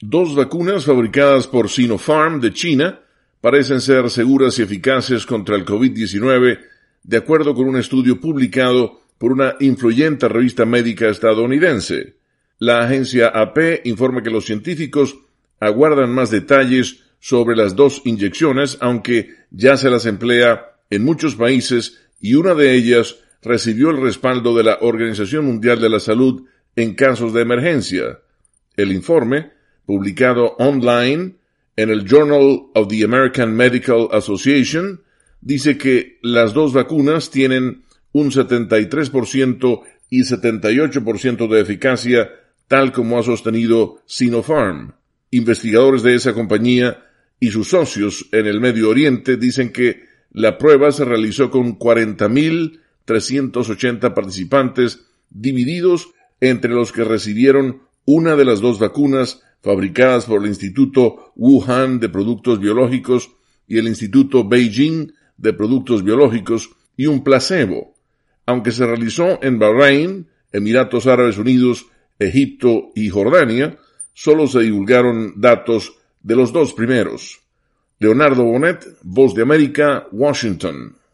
Dos vacunas fabricadas por Sinopharm de China parecen ser seguras y eficaces contra el COVID-19, de acuerdo con un estudio publicado por una influyente revista médica estadounidense. La agencia AP informa que los científicos aguardan más detalles sobre las dos inyecciones, aunque ya se las emplea en muchos países y una de ellas recibió el respaldo de la Organización Mundial de la Salud en casos de emergencia. El informe, publicado online en el Journal of the American Medical Association, dice que las dos vacunas tienen un 73% y 78% de eficacia, tal como ha sostenido Sinopharm. Investigadores de esa compañía y sus socios en el Medio Oriente dicen que la prueba se realizó con 40.380 participantes divididos entre los que recibieron una de las dos vacunas fabricadas por el Instituto Wuhan de Productos Biológicos y el Instituto Beijing de Productos Biológicos y un placebo, aunque se realizó en Bahrein, Emiratos Árabes Unidos, Egipto y Jordania. Solo se divulgaron datos de los dos primeros. Leonardo Bonet, Voz de América, Washington.